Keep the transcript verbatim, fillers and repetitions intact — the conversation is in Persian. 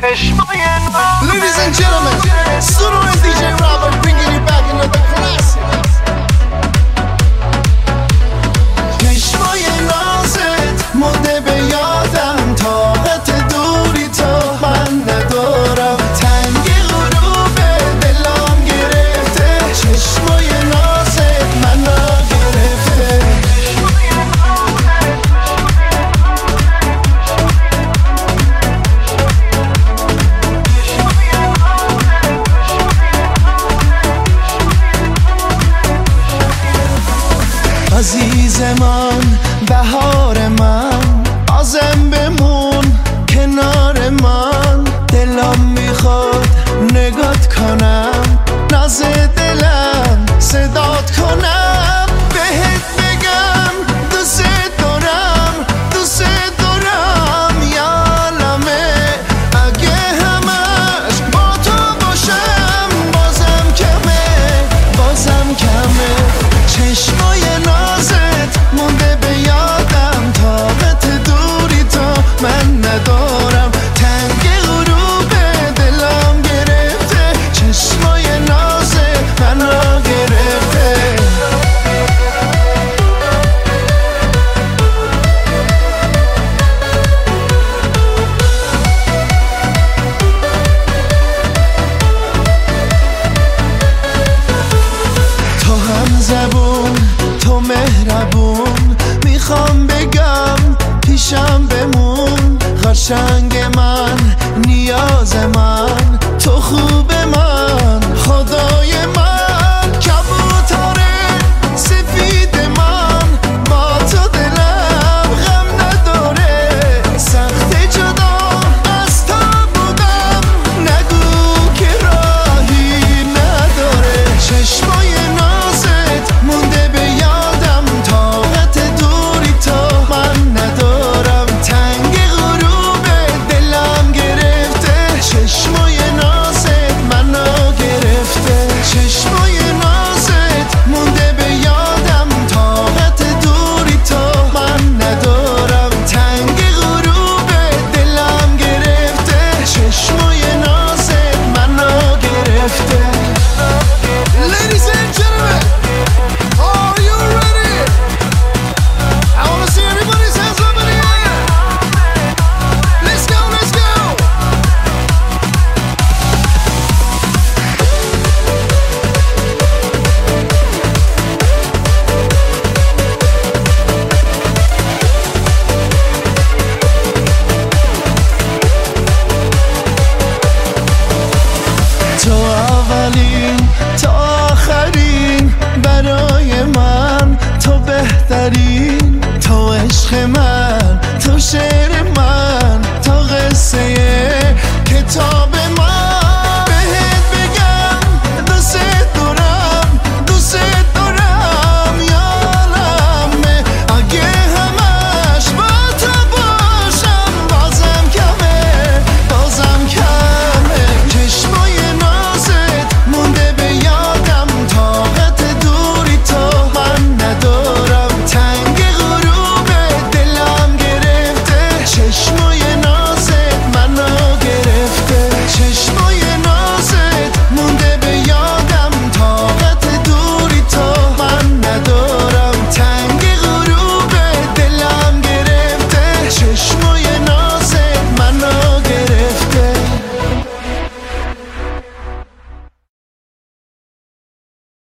Ladies and gentlemen, Suno and دی جی Robert bringing you back another classic. چشمای نازت مونده به یادم، طاقت دوری تو من ندارم، تنگ غروب دلم گرفته، چشمای نازت منو گرفته. عزیز من، بهار من، بازم بمون کنار من، دلم میخواد نگات کنم، ناز دلم صدات کنم، بهت بگم دوست دارم دوست دارم، یالمه اگه همش با تو باشم، بازم کمه بازم کمه. چشمای نازت مونده به یادم، طاقت دوری تو من ندارم، تنگ غروب دلم گرفته، چشمای نازت منو گرفته. تو هم زبون تو مهربون، میخوام بگم پیشم بمون، قشنگ من نیاز من، تو خوب من خدای من، کبوتر سفید من، با تو دلم غم نداره، سخت جدا از تو بودم، نگو که راهی نداره. چشمای نازت مونده به یادم، طاقت دوری تو من ندارم، تنگ غروب دلم گرفته، چشمای نازت منو گرفته. چشمای نازت مونده به یادم، طاقت دوری تو من ندارم، تنگ غروب دلم گرفته، چشمای نازت منو گرفته. Ladies and gentlemen, are you ready? I wanna see everybody's hands up in the air. Let's go, let's go. تو اولین تو آخرین، برای من تو بهترین، تو عشق من، تو شعر